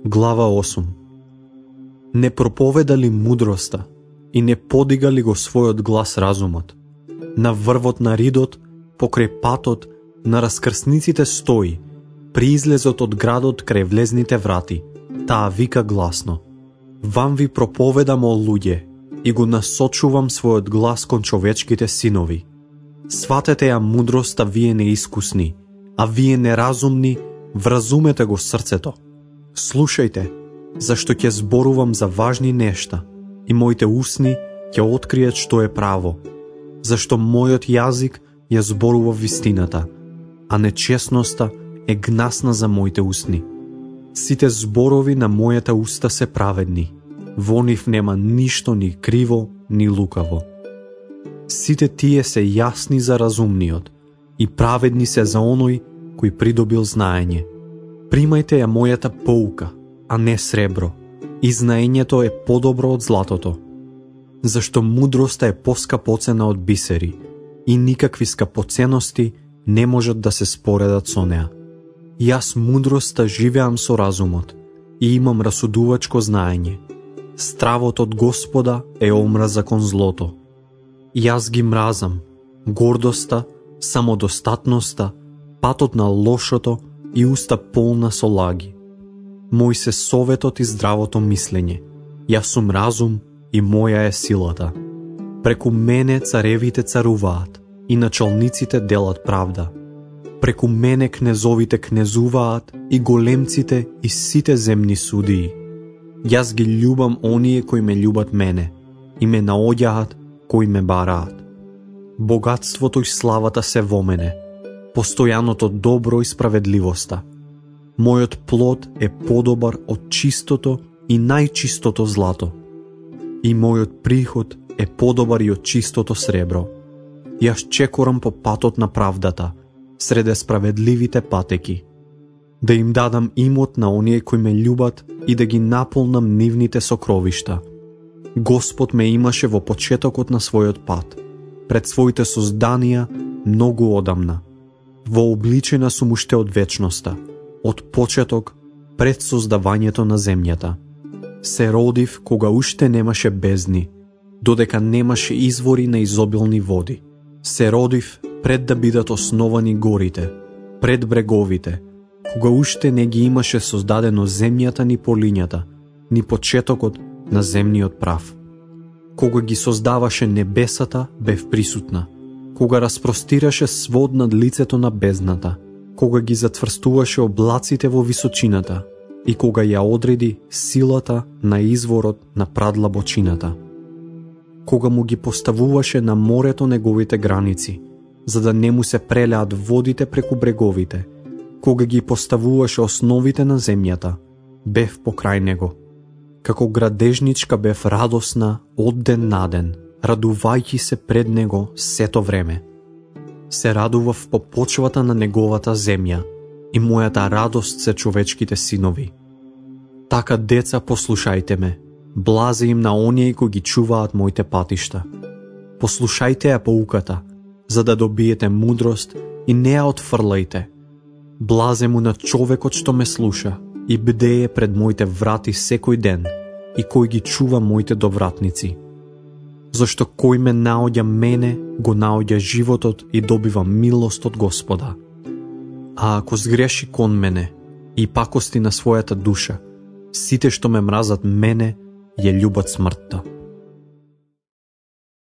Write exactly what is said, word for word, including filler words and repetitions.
Глава осум. Не проповеда ли мудроста и не подига ли го својот глас разумот? На врвот на ридот, покрај патот, на раскрсниците стои, при излезот од градот крај влезните врати, таа вика гласно: Вам ви проповедам, о луѓе, и го насочувам својот глас кон човечките синови. Сватете ја мудроста, вие неискусни, а вие неразумни, вразумете го срцето. Слушајте, зашто ќе зборувам за важни нешта, и моите усни ќе откријат што е право, зашто мојот јазик ја зборува вистината, а нечесноста е гнасна за моите усни. Сите зборови на мојата уста се праведни, во нив нема ништо ни криво, ни лукаво. Сите тие се јасни за разумниот и праведни се за оној кој придобил знаење. Примајте ја мојата поука, а не сребро, и знаењето е подобро од златото. Зашто мудроста е поскапоцена од бисери, и никакви скапоценности не можат да се споредат со неа. Јас мудроста живеам со разумот и имам расудувачко знаење. Стравот од Господа е омраза кон злото. Јас ги мразам гордоста, самодостатноста, патот на лошото и уста полна со лаги. Мој се советот и здравото мислење. Јас сум разум и моја е силата. Преку мене царевите царуваат и началниците делат правда. Преку мене кнезовите кнезуваат и големците и сите земни судии. Јас ги љубам оние кои ме љубат мене и ме наоѓаат кои ме бараат. Богатството и славата се во мене, постојаното добро и справедливоста. Мојот плод е подобар од чистото и најчистото злато. И мојот приход е подобар и од чистото сребро. Јас чекорам по патот на правдата, среде справедливите патеки. Да им дадам имот на оние кои ме љубат и да ги наполнам нивните сокровишта. Господ ме имаше во почетокот на својот пат, пред своите созданија многу одамна. Вообличена сум уште од вечноста, од почеток, пред создавањето на земјата. Се родив кога уште немаше бездни, додека немаше извори на изобилни води. Се родив пред да бидат основани горите, пред бреговите, кога уште не ги имаше создадено земјата ни полињата, ни почетокот на земниот прав. Кога ги создаваше небесата, бев присутна. Кога распростираше свод над лицето на бездната, кога ги затврстуваше облаците во височината и кога ја одреди силата на изворот на прадлабочината. Кога му ги поставуваше на морето неговите граници, за да не му се прелеат водите преку бреговите, кога ги поставуваше основите на земјата, бев покрај него. Како градежничка бев радосна од ден на ден, радувајќи се пред него сето време. Се радував по почвата на неговата земја и мојата радост се човечките синови. Така, деца, послушајте ме, блазе им на оние кои ги чуваат моите патишта. Послушајте ја поуката, за да добиете мудрост и не ја отфрлајте. Блазе му на човекот што ме слуша и бдее пред моите врати секој ден и кој ги чува моите довратници. Зашто кој ме наоѓа мене, го наоѓа животот и добива милост од Господа. А ако сгреши кон мене и пакости на својата душа, сите што ме мразат мене, ја љубат смртта.